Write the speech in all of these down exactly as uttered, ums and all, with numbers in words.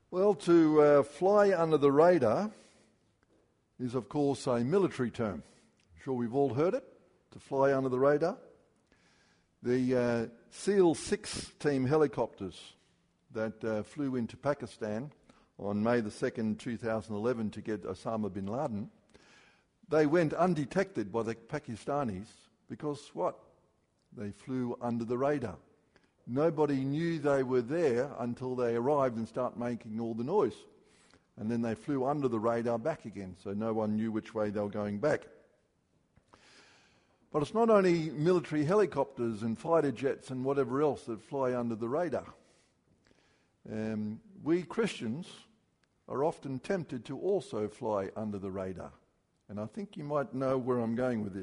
Well, to uh, fly under the radar is, of course, a military term. I'm sure we've all heard it, to fly under the radar. The uh, SEAL six team helicopters that uh, flew into Pakistan on May the second, two thousand eleven to get Osama bin Laden, they went undetected by the Pakistanis because what? They flew under the radar. Nobody knew they were there until they arrived and started making all the noise. And then they flew under the radar back again, so no one knew which way they were going back. But it's not only military helicopters and fighter jets and whatever else that fly under the radar. Um, we Christians are often tempted to also fly under the radar. And I think you might know where I'm going with this.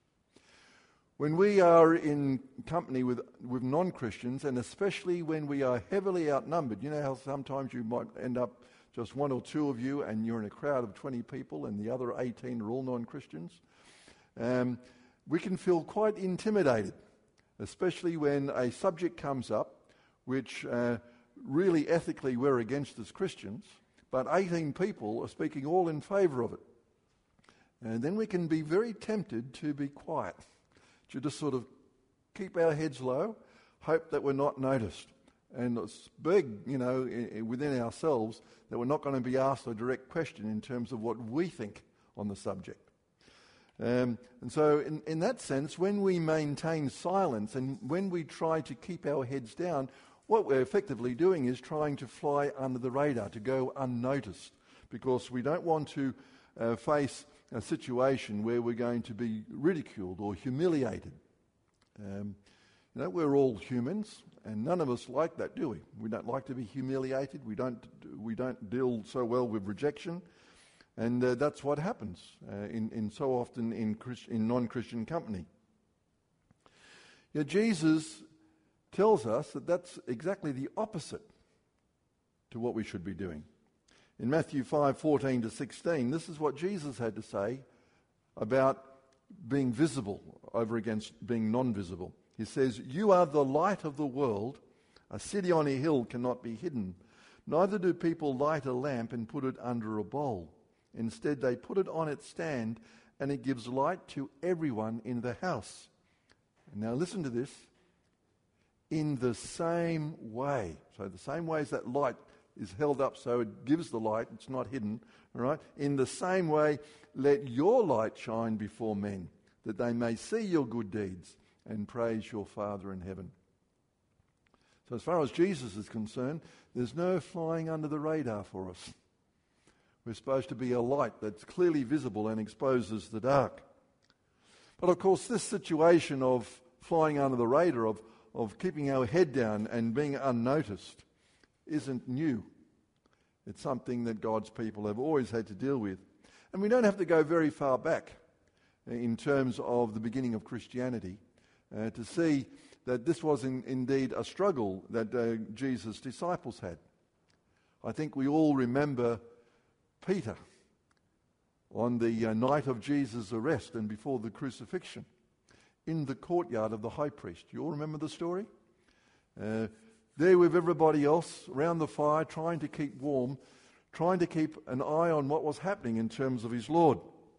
When we are in company with, with non-Christians, and especially when we are heavily outnumbered, you know how sometimes you might end up just one or two of you and you're in a crowd of twenty people and the other eighteen are all non-Christians? Um, we can feel quite intimidated, especially when a subject comes up which uh, really ethically we're against as Christians, but eighteen people are speaking all in favour of it. And then we can be very tempted to be quiet, to just sort of keep our heads low, hope that we're not noticed. And it's big, you know, I- within ourselves that we're not going to be asked a direct question in terms of what we think on the subject. Um, and so in, in that sense, when we maintain silence and when we try to keep our heads down, what we're effectively doing is trying to fly under the radar, to go unnoticed, because we don't want to uh, face a situation where we're going to be ridiculed or humiliated. Um, you know, we're all humans, and none of us like that, do we? We don't like to be humiliated. We don't. We don't deal so well with rejection, and uh, that's what happens uh, in, in so often in Christ, in non-Christian company. Yet Jesus tells us that that's exactly the opposite to what we should be doing. In Matthew five, fourteen to sixteen, this is what Jesus had to say about being visible over against being non-visible. He says, "You are the light of the world. A city on a hill cannot be hidden. Neither do people light a lamp and put it under a bowl. Instead, they put it on its stand, and it gives light to everyone in the house." And now listen to this. In the same way, so the same way as that light is held up so it gives the light, it's not hidden, all right? In the same way, let your light shine before men, that they may see your good deeds and praise your Father in heaven. So as far as Jesus is concerned, there's no flying under the radar for us. We're supposed to be a light that's clearly visible and exposes the dark. But of course, this situation of flying under the radar, of, of keeping our head down and being unnoticed, isn't new. It's something that God's people have always had to deal with. And we don't have to go very far back in terms of the beginning of Christianity uh, to see that this was in, indeed a struggle that uh, Jesus' disciples had. I think we all remember Peter on the uh, night of Jesus' arrest and before the crucifixion in the courtyard of the high priest. You all remember the story? Uh, There with everybody else around the fire, trying to keep warm, trying to keep an eye on what was happening in terms of his Lord.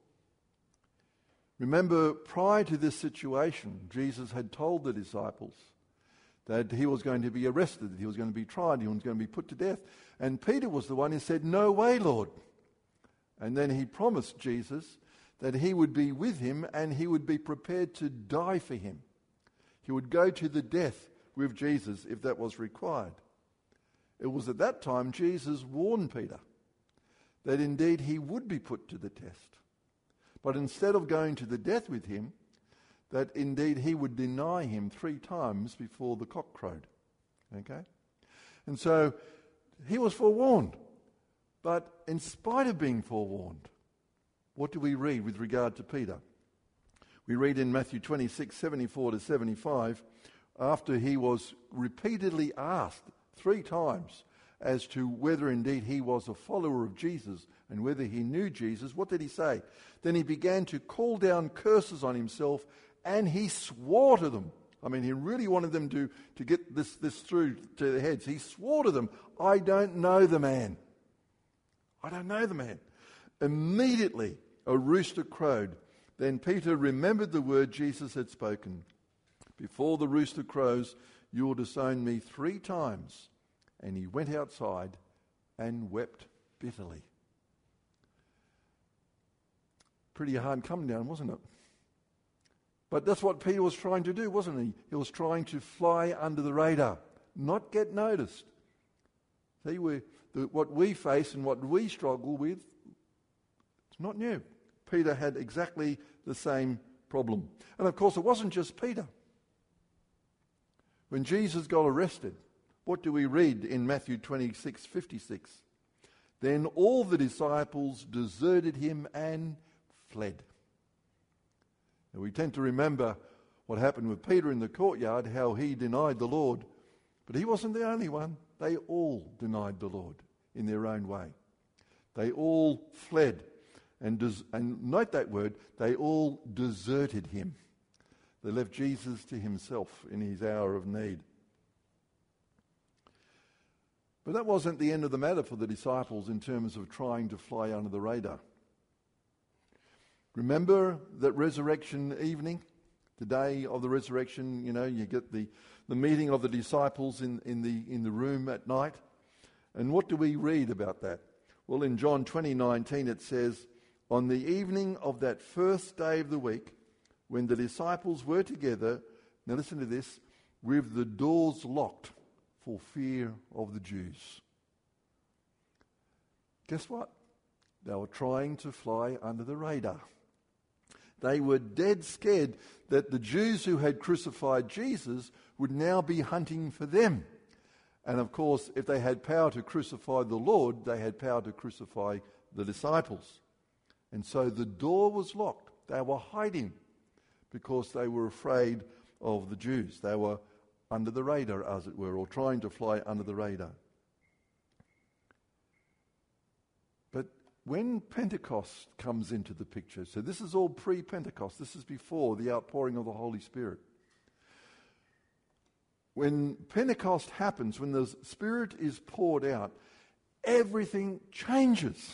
Remember, prior to this situation, Jesus had told the disciples that he was going to be arrested, that he was going to be tried, he was going to be put to death. And Peter was the one who said, "No way, Lord." And then he promised Jesus that he would be with him and he would be prepared to die for him. He would go to the death with Jesus if that was required. It was at that time Jesus warned Peter that indeed he would be put to the test. But instead of going to the death with him, that indeed he would deny him three times before the cock crowed. Okay? And so he was forewarned. But in spite of being forewarned, what do we read with regard to Peter? We read in Matthew twenty-six, seventy-four to seventy-five, after he was repeatedly asked three times as to whether indeed he was a follower of Jesus and whether he knew Jesus, what did he say? Then he began to call down curses on himself, and he swore to them I mean, he really wanted them to, to get this, this through to their heads. He swore to them, I don't know the man. I don't know the man. Immediately, a rooster crowed. Then Peter remembered the word Jesus had spoken. Before the rooster crows, you will disown me three times. And he went outside and wept bitterly. Pretty hard come down, wasn't it? But that's what Peter was trying to do, wasn't he? He was trying to fly under the radar, not get noticed. See, we, the, what we face and what we struggle with, it's not new. Peter had exactly the same problem. And of course, it wasn't just Peter. When Jesus got arrested, what do we read in Matthew twenty-six fifty-six? Then all the disciples deserted him and fled. And we tend to remember what happened with Peter in the courtyard, how he denied the Lord. But he wasn't the only one. They all denied the Lord in their own way. They all fled. And, des- and note that word, they all deserted him. They left Jesus to himself in his hour of need. But that wasn't the end of the matter for the disciples in terms of trying to fly under the radar. Remember that resurrection evening, the day of the resurrection, you know, you get the, the meeting of the disciples in, in the in the room at night. And what do we read about that? Well, in John twenty nineteen it says, on the evening of that first day of the week, when the disciples were together, now listen to this, with the doors locked for fear of the Jews. Guess what? They were trying to fly under the radar. They were dead scared that the Jews who had crucified Jesus would now be hunting for them. And of course, if they had power to crucify the Lord, they had power to crucify the disciples. And so the door was locked. They were hiding because they were afraid of the Jews. They were under the radar, as it were, or trying to fly under the radar. But when Pentecost comes into the picture, so this is all pre-Pentecost, this is before the outpouring of the Holy Spirit. When Pentecost happens, when the Spirit is poured out, everything changes.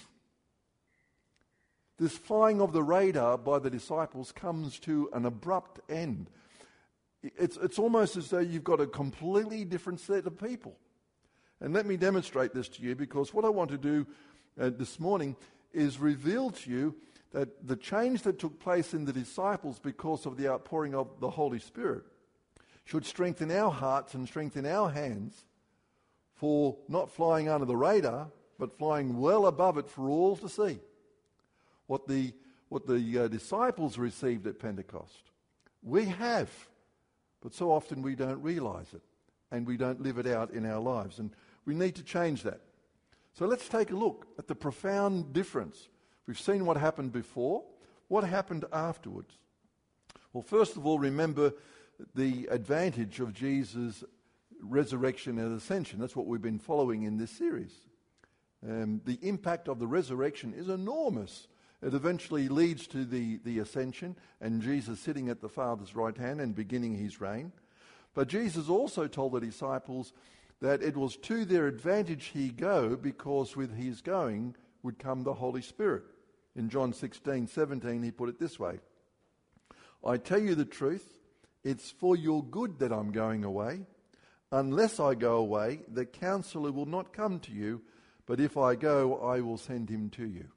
This flying of the radar by the disciples comes to an abrupt end. It's, it's almost as though you've got a completely different set of people. And let me demonstrate this to you, because what I want to do uh, this morning is reveal to you that the change that took place in the disciples because of the outpouring of the Holy Spirit should strengthen our hearts and strengthen our hands for not flying under the radar, but flying well above it for all to see. What the, what the uh, disciples received at Pentecost, we have, but so often we don't realize it and we don't live it out in our lives. And we need to change that. So let's take a look at the profound difference. We've seen what happened before. What happened afterwards? Well, first of all, remember the advantage of Jesus' resurrection and ascension. That's what we've been following in this series. Um, the impact of the resurrection is enormous. It eventually leads to the, the ascension and Jesus sitting at the Father's right hand and beginning his reign. But Jesus also told the disciples that it was to their advantage he go, because with his going would come the Holy Spirit. In John sixteen seventeen he put it this way, I tell you the truth, it's for your good that I'm going away. Unless I go away, the Counselor will not come to you, but if I go, I will send him to you.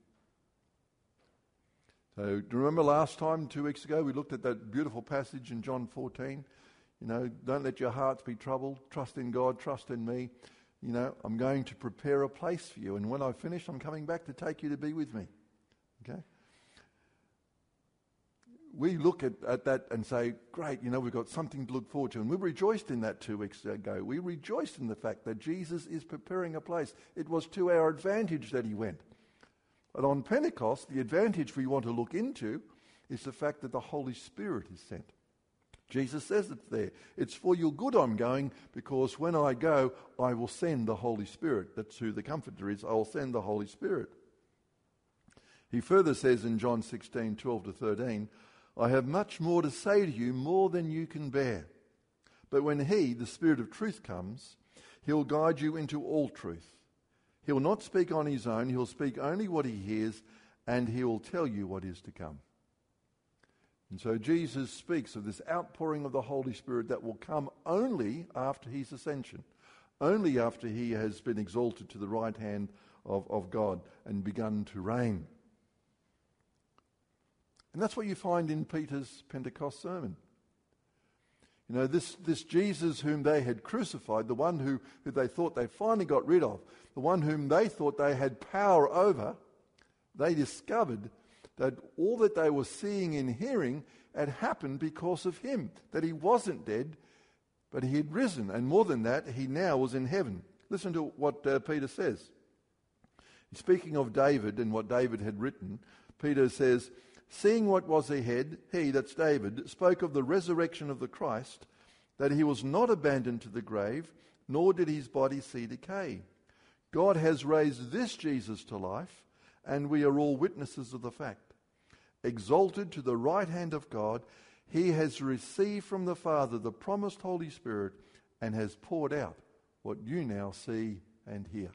So do you remember last time, two weeks ago, we looked at that beautiful passage in John fourteen. You know, don't let your hearts be troubled. Trust in God, trust in me. You know, I'm going to prepare a place for you. And when I finish, I'm coming back to take you to be with me. Okay? We look at, at that and say, great, you know, we've got something to look forward to. And we rejoiced in that two weeks ago. We rejoiced in the fact that Jesus is preparing a place. It was to our advantage that he went. But on Pentecost, the advantage we want to look into is the fact that the Holy Spirit is sent. Jesus says it there. It's for your good I'm going, because when I go, I will send the Holy Spirit. That's who the Comforter is. I will send the Holy Spirit. He further says in John sixteen twelve to thirteen, I have much more to say to you, more than you can bear. But when he, the Spirit of truth, comes, he'll guide you into all truth. He'll not speak on his own. He'll speak only what he hears, and he will tell you what is to come. And so Jesus speaks of this outpouring of the Holy Spirit that will come only after his ascension, only after he has been exalted to the right hand of, of God and begun to reign. And that's what you find in Peter's Pentecost sermon. You know, this, this Jesus whom they had crucified, the one who, who they thought they finally got rid of, the one whom they thought they had power over, they discovered that all that they were seeing and hearing had happened because of him, that he wasn't dead, but he had risen. And more than that, he now was in heaven. Listen to what uh, Peter says. Speaking of David and what David had written, Peter says, seeing what was ahead, he, that's David, spoke of the resurrection of the Christ, that he was not abandoned to the grave, nor did his body see decay. God has raised this Jesus to life, and we are all witnesses of the fact. Exalted to the right hand of God, he has received from the Father the promised Holy Spirit and has poured out what you now see and hear.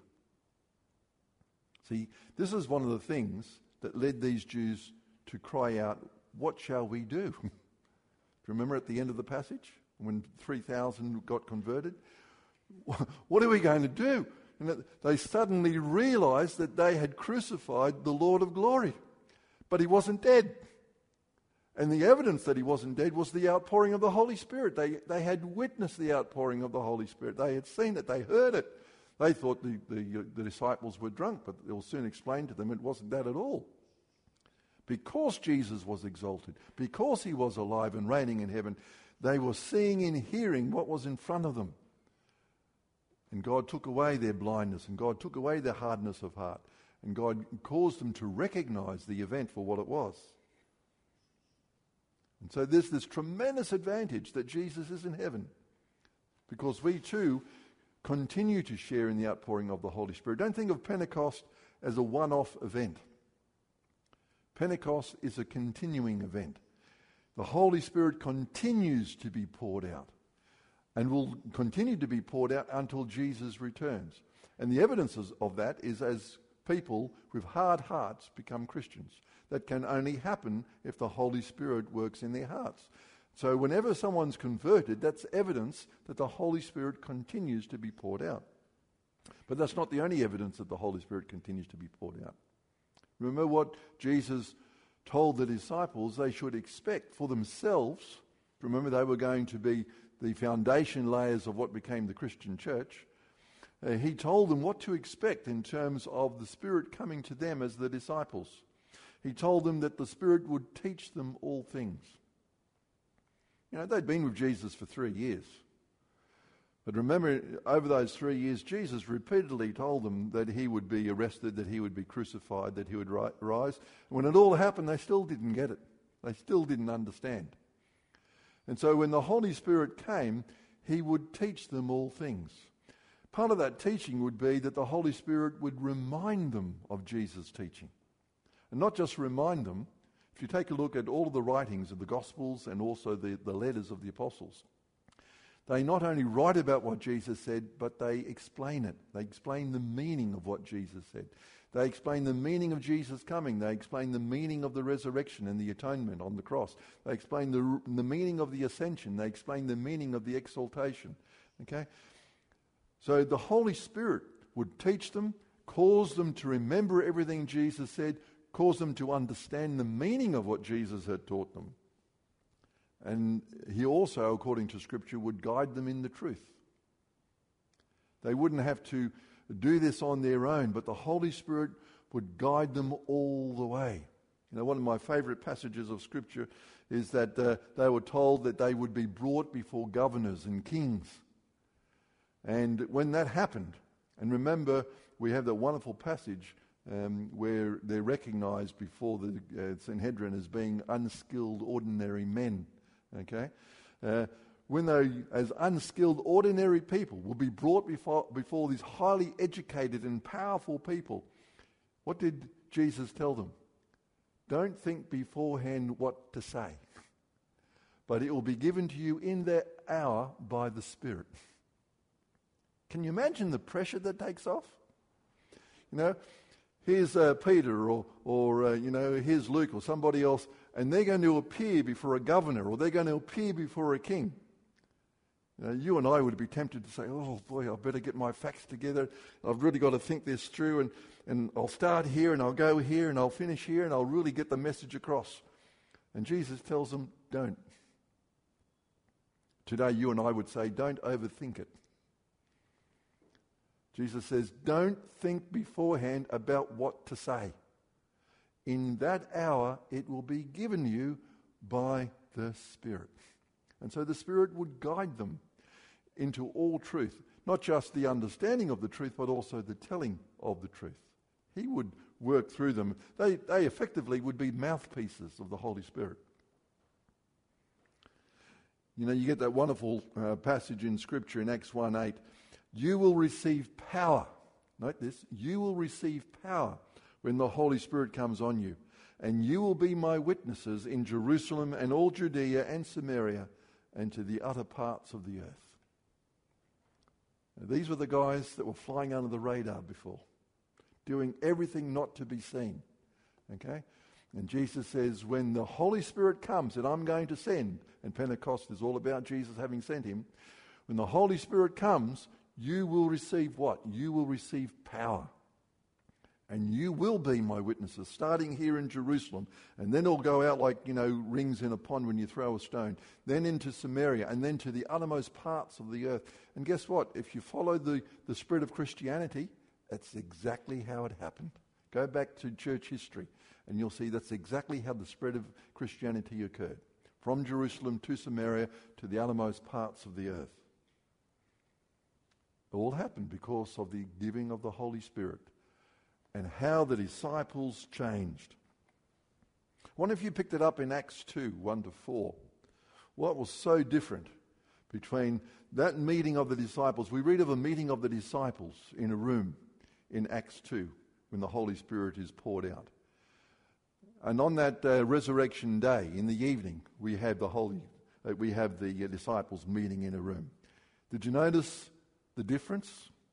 See, this is one of the things that led these Jews to cry out, what shall we do? Do you remember at the end of the passage when three thousand got converted? What are we going to do? And they suddenly realized that they had crucified the Lord of glory. But he wasn't dead. And the evidence that he wasn't dead was the outpouring of the Holy Spirit. They, they had witnessed the outpouring of the Holy Spirit. They had seen it. They heard it. They thought the, the, the disciples were drunk, but it will soon explain to them it wasn't that at all. Because Jesus was exalted, because he was alive and reigning in heaven, they were seeing and hearing what was in front of them. And God took away their blindness, and God took away their hardness of heart, and God caused them to recognize the event for what it was. And so there's this tremendous advantage that Jesus is in heaven, because we too continue to share in the outpouring of the Holy Spirit. Don't think of Pentecost as a one-off event. Pentecost is a continuing event. The Holy Spirit continues to be poured out and will continue to be poured out until Jesus returns. And the evidences of that is as people with hard hearts become Christians. That can only happen if the Holy Spirit works in their hearts. So whenever someone's converted, that's evidence that the Holy Spirit continues to be poured out. But that's not the only evidence that the Holy Spirit continues to be poured out. Remember what Jesus told the disciples they should expect for themselves. Remember, they were going to be the foundation layers of what became the Christian church. Uh, he told them what to expect in terms of the Spirit coming to them as the disciples. He told them that the Spirit would teach them all things. You know, they'd been with Jesus for three years. But remember, over those three years, Jesus repeatedly told them that he would be arrested, that he would be crucified, that he would ri- rise. When it all happened, they still didn't get it. They still didn't understand. And so when the Holy Spirit came, he would teach them all things. Part of that teaching would be that the Holy Spirit would remind them of Jesus' teaching. And not just remind them. If you take a look at all of the writings of the Gospels and also the, the letters of the Apostles, they not only write about what Jesus said, but they explain it. They explain the meaning of what Jesus said. They explain the meaning of Jesus coming. They explain the meaning of the resurrection and the atonement on the cross. They explain the, the meaning of the ascension. They explain the meaning of the exaltation. Okay? So the Holy Spirit would teach them, cause them to remember everything Jesus said, cause them to understand the meaning of what Jesus had taught them. And he also, according to Scripture, would guide them in the truth. They wouldn't have to do this on their own, but the Holy Spirit would guide them all the way. You know, one of my favorite passages of Scripture is that uh, they were told that they would be brought before governors and kings. And when that happened, and remember, we have that wonderful passage um, where they're recognized before the uh, Sanhedrin as being unskilled, ordinary men. Okay, uh, when they, as unskilled, ordinary people, will be brought before, before these highly educated and powerful people, what did Jesus tell them? Don't think beforehand what to say, but it will be given to you in that hour by the Spirit. Can you imagine the pressure that takes off? You know, here's uh, Peter or, or uh, you know, here's Luke or somebody else, and they're going to appear before a governor or they're going to appear before a king. You know, you and I would be tempted to say, oh boy, I better get my facts together. I've really got to think this through, and, and I'll start here and I'll go here and I'll finish here and I'll really get the message across. And Jesus tells them, don't. Today you and I would say, don't overthink it. Jesus says, don't think beforehand about what to say. In that hour, it will be given you by the Spirit. And so the Spirit would guide them into all truth, not just the understanding of the truth, but also the telling of the truth. He would work through them. They, they effectively would be mouthpieces of the Holy Spirit. You know, you get that wonderful uh, passage in Scripture in Acts one eight. You will receive power. Note this. You will receive power when the Holy Spirit comes on you. And you will be my witnesses in Jerusalem and all Judea and Samaria and to the other parts of the earth. Now, these were the guys that were flying under the radar before, doing everything not to be seen. Okay? And Jesus says, when the Holy Spirit comes that I'm going to send, and Pentecost is all about Jesus having sent him, when the Holy Spirit comes, you will receive what? You will receive power. And you will be my witnesses, starting here in Jerusalem. And then it'll go out like, you know, rings in a pond when you throw a stone. Then into Samaria, and then to the uttermost parts of the earth. And guess what? If you follow the, the spread of Christianity, that's exactly how it happened. Go back to church history, and you'll see that's exactly how the spread of Christianity occurred. From Jerusalem to Samaria to the uttermost parts of the earth. It all happened because of the giving of the Holy Spirit. And how the disciples changed. I wonder if you picked it up in Acts two, one to four. What was so different between that meeting of the disciples? We read of a meeting of the disciples in a room in Acts two when the Holy Spirit is poured out. And on that uh, resurrection day, in the evening, we have the Holy, uh, we have the uh, disciples meeting in a room. Did you notice the difference?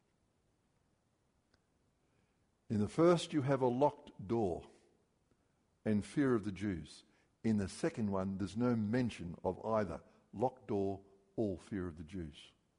In the first, you have a locked door and fear of the Jews. In the second one, there's no mention of either locked door or fear of the Jews.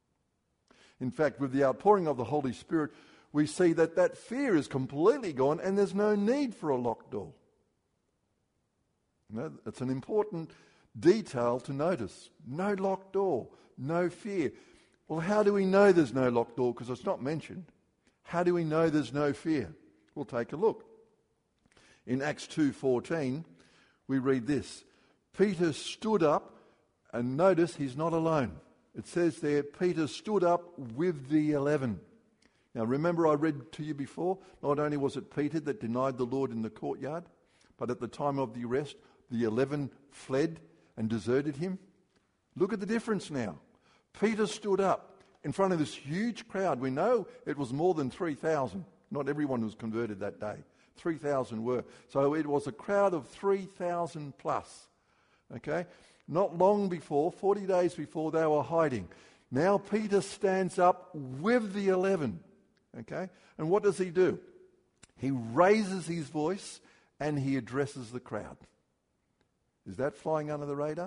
In fact, with the outpouring of the Holy Spirit, we see that that fear is completely gone and there's no need for a locked door. You know, it's an important detail to notice. No locked door, no fear. Well, how do we know there's no locked door? Because it's not mentioned. How do we know there's no fear? We'll take a look. In Acts two fourteen, we read this. Peter stood up, and notice he's not alone. It says there, Peter stood up with the eleven. Now remember I read to you before, not only was it Peter that denied the Lord in the courtyard, but at the time of the arrest, the eleven fled and deserted him. Look at the difference now. Peter stood up in front of this huge crowd. We know it was more than three thousand. Not everyone was converted that day. three thousand were. So it was a crowd of three thousand plus. Okay? Not long before, forty days before, they were hiding. Now Peter stands up with the eleven. Okay? And what does he do? He raises his voice and he addresses the crowd. Is that flying under the radar?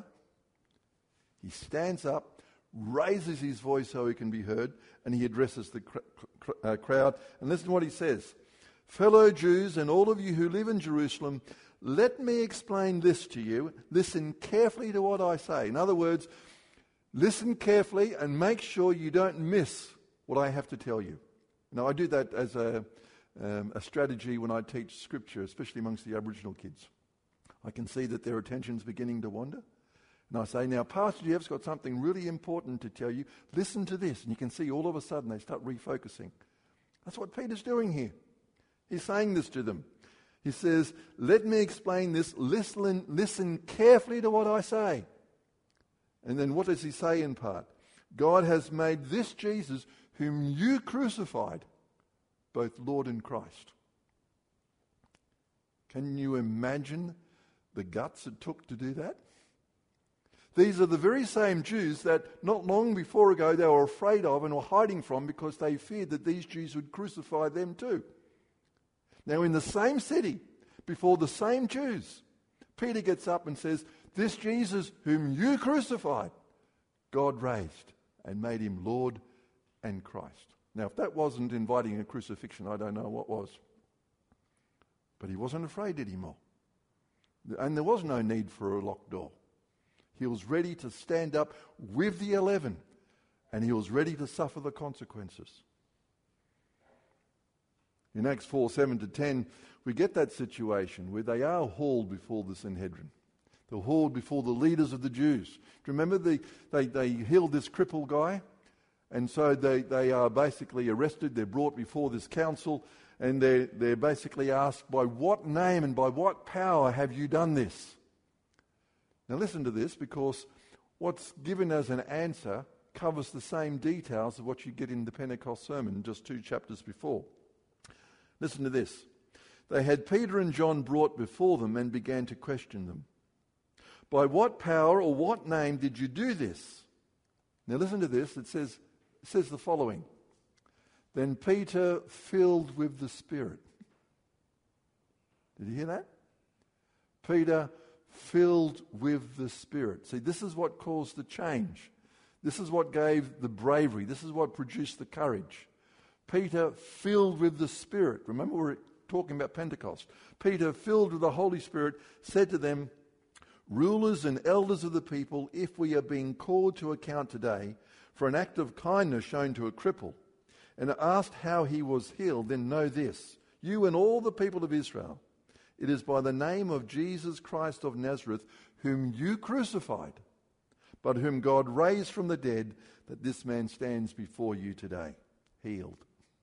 He stands up, raises his voice so he can be heard, and he addresses the cr- cr- uh, crowd. And listen to what he says. Fellow Jews and all of you who live in Jerusalem, let me explain this to you. Listen carefully to what I say. In other words, listen carefully and make sure you don't miss what I have to tell you. Now, I do that as a, um, a strategy when I teach Scripture, especially amongst the Aboriginal kids. I can see that their attention's beginning to wander. And I say, now, Pastor Jeff's got something really important to tell you. Listen to this. And you can see all of a sudden they start refocusing. That's what Peter's doing here. He's saying this to them. He says, let me explain this. Listen, listen carefully to what I say. And then what does he say in part? God has made this Jesus, whom you crucified, both Lord and Christ. Can you imagine the guts it took to do that? These are the very same Jews that not long before ago they were afraid of and were hiding from because they feared that these Jews would crucify them too. Now in the same city, before the same Jews, Peter gets up and says, "This Jesus whom you crucified, God raised and made him Lord and Christ." Now if that wasn't inviting a crucifixion, I don't know what was. But he wasn't afraid anymore. And there was no need for a locked door. He was ready to stand up with the eleven, and he was ready to suffer the consequences. In Acts four, seven to ten, we get that situation where they are hauled before the Sanhedrin. They're hauled before the leaders of the Jews. Do you remember the, they, they healed this crippled guy? And so they, they are basically arrested. They're brought before this council, and they're, they're basically asked, by what name and by what power have you done this? Now listen to this, because what's given as an answer covers the same details of what you get in the Pentecost sermon just two chapters before. Listen to this. They had Peter and John brought before them and began to question them. By what power or what name did you do this? Now listen to this. It says, it says the following. Then Peter, filled with the Spirit. Did you hear that? Peter, filled with the Spirit. See, this is what caused the change. This is what gave the bravery. This is what produced the courage. Peter, filled with the Spirit. Remember, we're talking about Pentecost. Peter, filled with the Holy Spirit, said to them, "Rulers and elders of the people, if we are being called to account today for an act of kindness shown to a cripple, and asked how he was healed, then know this, you and all the people of Israel, it is by the name of Jesus Christ of Nazareth, whom you crucified, but whom God raised from the dead, that this man stands before you today, healed."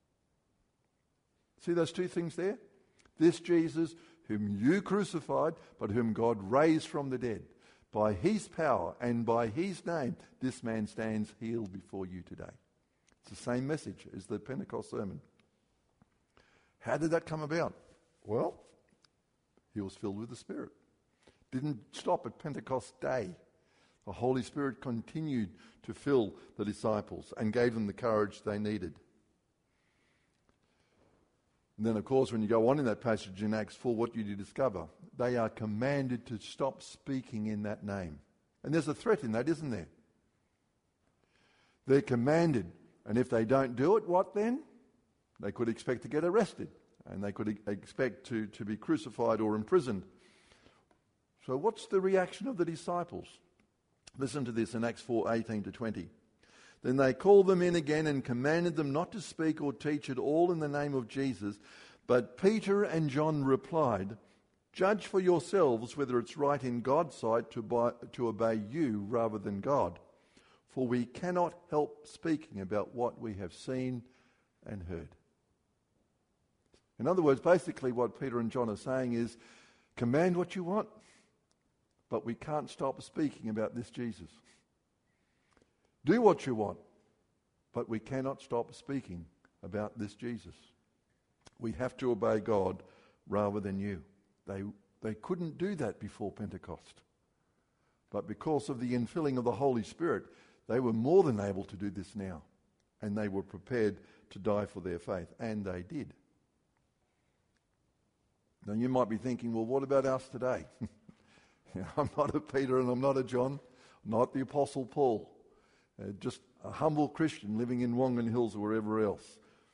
See those two things there? This Jesus, whom you crucified, but whom God raised from the dead. By his power and by his name, this man stands healed before you today. It's the same message as the Pentecost sermon. How did that come about? Well, he was filled with the Spirit. Didn't stop at Pentecost Day. The Holy Spirit continued to fill the disciples and gave them the courage they needed. And then, of course, when you go on in that passage in Acts four, what do you discover? They are commanded to stop speaking in that name. And there's a threat in that, isn't there? They're commanded. And if they don't do it, what then? They could expect to get arrested. And they could e- expect to, to be crucified or imprisoned. So what's the reaction of the disciples? Listen to this in Acts four, eighteen to twenty. Then they called them in again and commanded them not to speak or teach at all in the name of Jesus. But Peter and John replied, "Judge for yourselves whether it's right in God's sight to, buy, to obey you rather than God. For we cannot help speaking about what we have seen and heard." In other words, basically what Peter and John are saying is, command what you want, but we can't stop speaking about this Jesus. Do what you want, but we cannot stop speaking about this Jesus. We have to obey God rather than you. They, they couldn't do that before Pentecost. But because of the infilling of the Holy Spirit, they were more than able to do this now. And they were prepared to die for their faith. And they did. Now you might be thinking, well, what about us today? I'm not a Peter and I'm not a John. I'm not the Apostle Paul. Uh, just a humble Christian living in Wongan Hills or wherever else.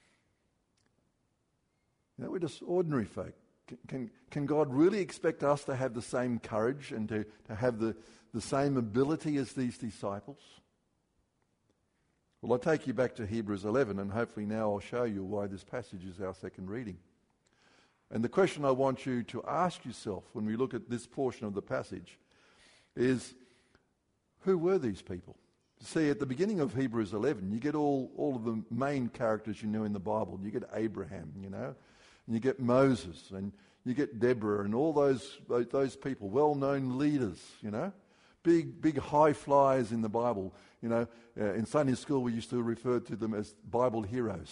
You know, we're just ordinary folk. Can, can, can God really expect us to have the same courage and to, to have the, the same ability as these disciples? Well, I'll take you back to Hebrews eleven, and hopefully now I'll show you why this passage is our second reading. And the question I want you to ask yourself when we look at this portion of the passage is, who were these people? See, at the beginning of Hebrews eleven, you get all, all of the main characters you know in the Bible. You get Abraham, you know, and you get Moses, and you get Deborah, and all those those people, well-known leaders, you know, big big high flyers in the Bible. You know, uh, in Sunday school we used to refer to them as Bible heroes.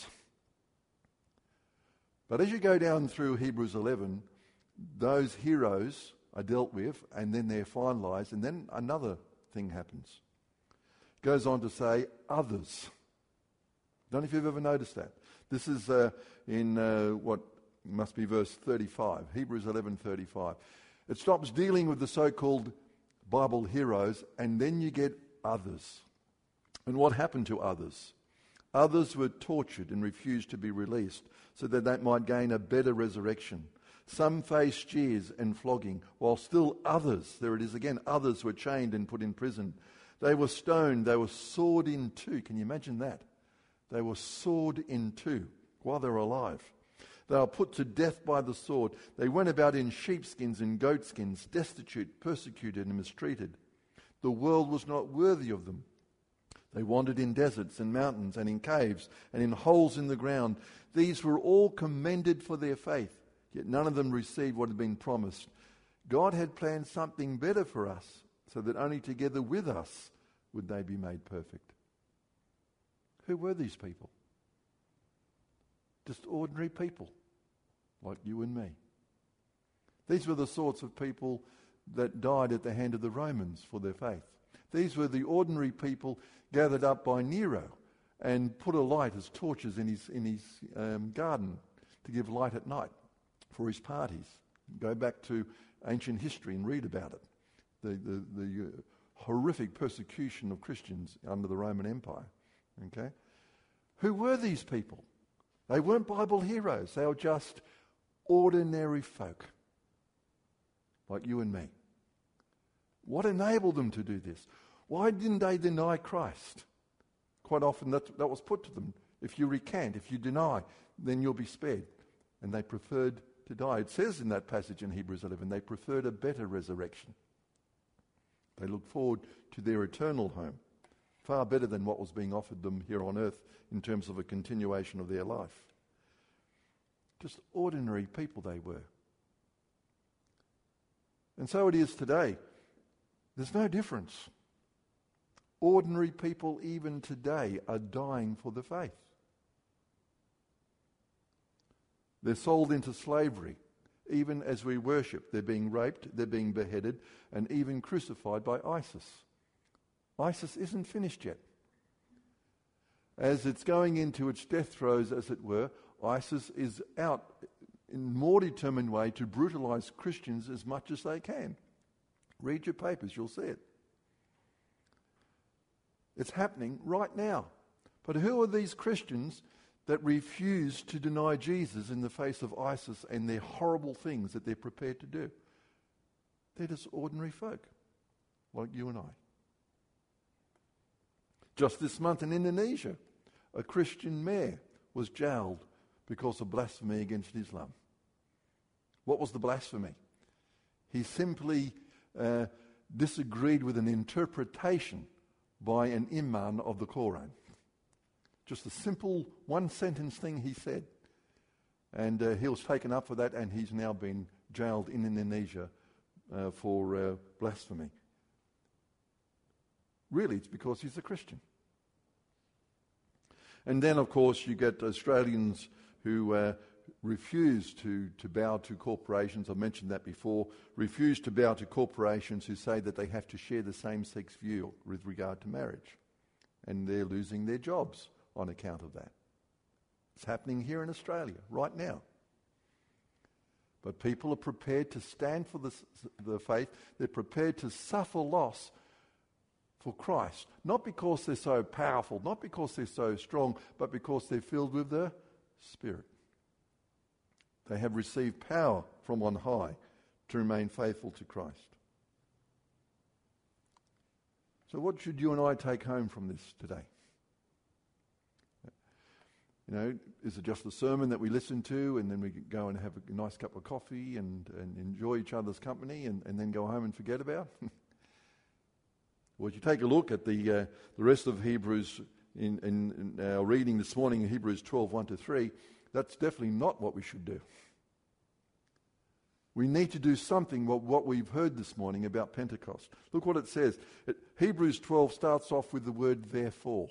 But as you go down through Hebrews eleven, those heroes are dealt with, and then they're finalised, and then another thing happens. Goes on to say, others. Don't know if you've ever noticed that. This is uh, in uh, what must be verse thirty-five, Hebrews eleven thirty-five. It stops dealing with the so-called Bible heroes, and then you get others. And what happened to others? Others were tortured and refused to be released so that they might gain a better resurrection. Some faced jeers and flogging, while still others, there it is again, others were chained and put in prison. They were stoned, they were sawed in two. Can you imagine that? They were sawed in two while they were alive. They were put to death by the sword. They went about in sheepskins and goatskins, destitute, persecuted, and mistreated. The world was not worthy of them. They wandered in deserts and mountains and in caves and in holes in the ground. These were all commended for their faith, yet none of them received what had been promised. God had planned something better for us, so that only together with us would they be made perfect. Who were these people? Just ordinary people, like you and me. These were the sorts of people that died at the hand of the Romans for their faith. These were the ordinary people gathered up by Nero and put alight as torches in his in his um, garden to give light at night for his parties. Go back to ancient history and read about it. The the, the uh, horrific persecution of Christians under the Roman Empire. Okay, who were these people? They weren't Bible heroes. They were just ordinary folk, like you and me. What enabled them to do this? Why didn't they deny Christ? Quite often that, that was put to them. If you recant, if you deny, then you'll be spared. And they preferred to die. It says in that passage in Hebrews eleven, they preferred a better resurrection. They looked forward to their eternal home, far better than what was being offered them here on earth in terms of a continuation of their life. Just ordinary people they were. And so it is today. There's no difference. Ordinary people even today are dying for the faith. They're sold into slavery. Even as we worship, they're being raped, they're being beheaded, and even crucified by ISIS. ISIS isn't finished yet. As it's going into its death throes, as it were, ISIS is out in a more determined way to brutalize Christians as much as they can. Read your papers, you'll see it. It's happening right now. But who are these Christians that refuse to deny Jesus in the face of ISIS and their horrible things that they're prepared to do? They're just ordinary folk, like you and I. Just this month in Indonesia, a Christian mayor was jailed because of blasphemy against Islam. What was the blasphemy? He simply uh, disagreed with an interpretation by an imam of the Quran. Just a simple one-sentence thing he said. And uh, he was taken up for that, and he's now been jailed in Indonesia uh, for uh, blasphemy. Really, it's because he's a Christian. And then, of course, you get Australians who uh, refuse to, to bow to corporations. I've mentioned that before. Refuse to bow to corporations who say that they have to share the same-sex view with regard to marriage. And they're losing their jobs on account of that. It's happening here in Australia right now. But people are prepared to stand for the, the faith. They're prepared to suffer loss for Christ. Not because they're so powerful, not because they're so strong, but because they're filled with the Spirit. They have received power from on high to remain faithful to Christ. So what should you and I take home from this today? You know, is it just a sermon that we listen to and then we go and have a nice cup of coffee and, and enjoy each other's company and, and then go home and forget about? Well, if you take a look at the uh, the rest of Hebrews in, in, in our reading this morning in Hebrews twelve, one to three, that's definitely not what we should do. We need to do something what, what we've heard this morning about Pentecost. Look what it says. It, Hebrews twelve starts off with the word therefore.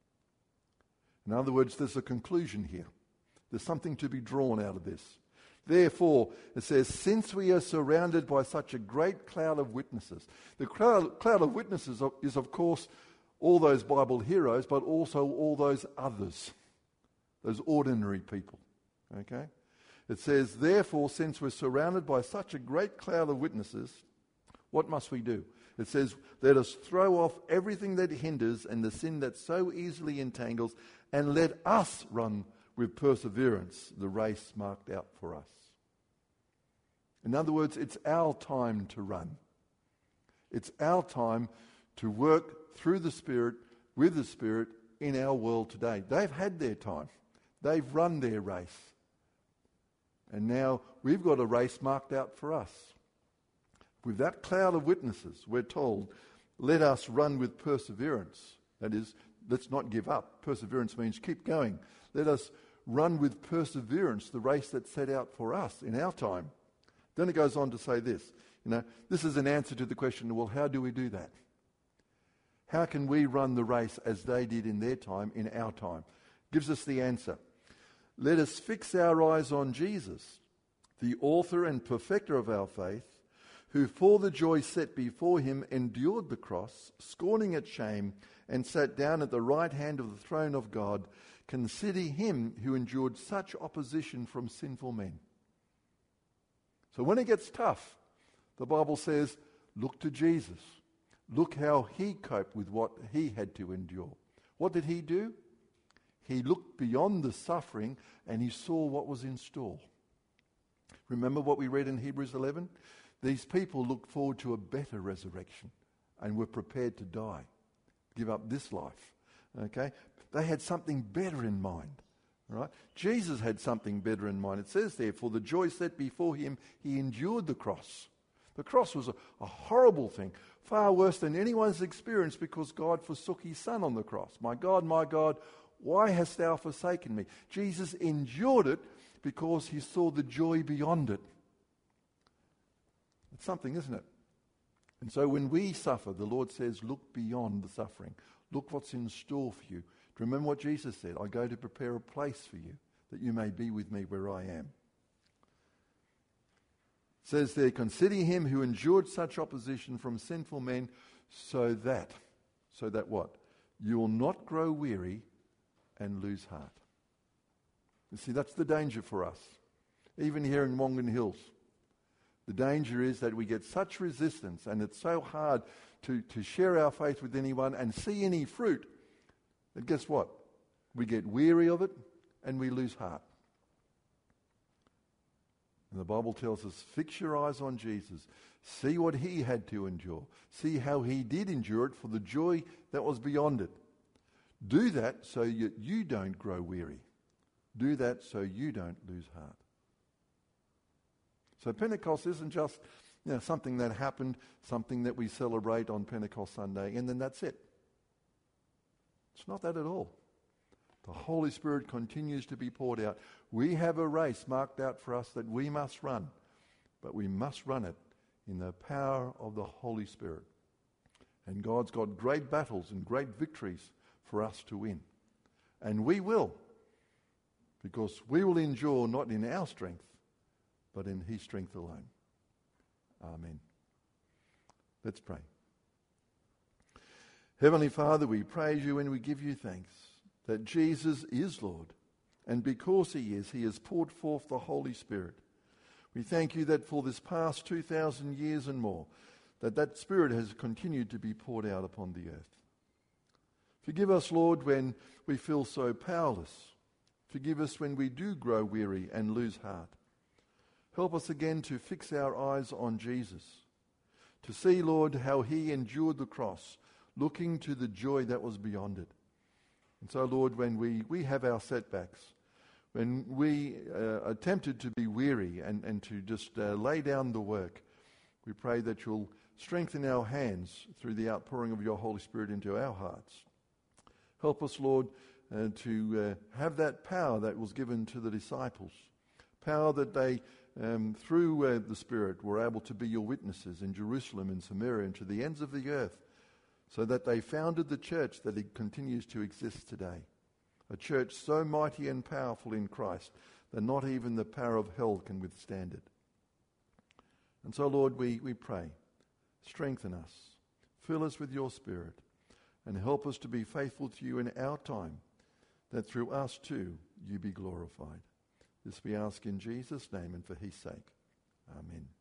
In other words, there's a conclusion here. There's something to be drawn out of this. Therefore, it says, since we are surrounded by such a great cloud of witnesses. The cloud, cloud of witnesses is, of course, all those Bible heroes, but also all those others, those ordinary people. Okay? It says, therefore, since we're surrounded by such a great cloud of witnesses, what must we do? It says, let us throw off everything that hinders and the sin that so easily entangles, and let us run with perseverance the race marked out for us. In other words, it's our time to run. It's our time to work through the Spirit, with the Spirit, in our world today. They've had their time. They've run their race. And now we've got a race marked out for us. With that cloud of witnesses, we're told, let us run with perseverance. That is, let's not give up. Perseverance means keep going. Let us run with perseverance the race that's set out for us in our time. Then it goes on to say this. You know, this is an answer to the question, well, how do we do that? How can we run the race as they did in their time, in our time? Gives us the answer. Let us fix our eyes on Jesus, the author and perfecter of our faith, who for the joy set before him endured the cross, scorning its shame, and sat down at the right hand of the throne of God. Consider him who endured such opposition from sinful men. So when it gets tough, the Bible says, look to Jesus. Look how he coped with what he had to endure. What did he do? He looked beyond the suffering and he saw what was in store. Remember what we read in Hebrews eleven? These people looked forward to a better resurrection and were prepared to die, give up this life. Okay? They had something better in mind. Right? Jesus had something better in mind. It says there, for the joy set before him, he endured the cross. The cross was a, a horrible thing, far worse than anyone's experienced, because God forsook his son on the cross. My God, my God, why hast thou forsaken me? Jesus endured it because he saw the joy beyond it. It's something, isn't it? And so when we suffer, the Lord says, look beyond the suffering. Look what's in store for you. Remember what Jesus said, I go to prepare a place for you, that you may be with me where I am. It says there, consider him who endured such opposition from sinful men, so that, so that what? You will not grow weary and lose heart. You see, that's the danger for us, even here in Wongan Hills. The danger is that we get such resistance, and it's so hard to, to share our faith with anyone and see any fruit, that guess what? We get weary of it and we lose heart. And the Bible tells us, fix your eyes on Jesus. See what he had to endure. See how he did endure it for the joy that was beyond it. Do that so that you don't grow weary. Do that so you don't lose heart. So Pentecost isn't just, you know, something that happened, something that we celebrate on Pentecost Sunday, and then that's it. It's not that at all. The Holy Spirit continues to be poured out. We have a race marked out for us that we must run, but we must run it in the power of the Holy Spirit. And God's got great battles and great victories for us to win. And we will, because we will endure not in our strength, but in his strength alone. Amen. Let's pray. Heavenly Father, we praise you and we give you thanks that Jesus is Lord, and because he is, he has poured forth the Holy Spirit. We thank you that for this past two thousand years and more, that that Spirit has continued to be poured out upon the earth. Forgive us, Lord, when we feel so powerless. Forgive us when we do grow weary and lose heart. Help us again to fix our eyes on Jesus, to see, Lord, how he endured the cross, looking to the joy that was beyond it. And so, Lord, when we, we have our setbacks, when we uh, are tempted to be weary and, and to just uh, lay down the work, we pray that you'll strengthen our hands through the outpouring of your Holy Spirit into our hearts. Help us, Lord, uh, to uh, have that power that was given to the disciples, power that they, um, through uh, the Spirit, were able to be your witnesses in Jerusalem and Samaria and to the ends of the earth, so that they founded the church that it continues to exist today. A church so mighty and powerful in Christ that not even the power of hell can withstand it. And so, Lord, we, we pray, strengthen us, fill us with your Spirit, and help us to be faithful to you in our time, that through us too you be glorified. This we ask in Jesus' name and for his sake. Amen.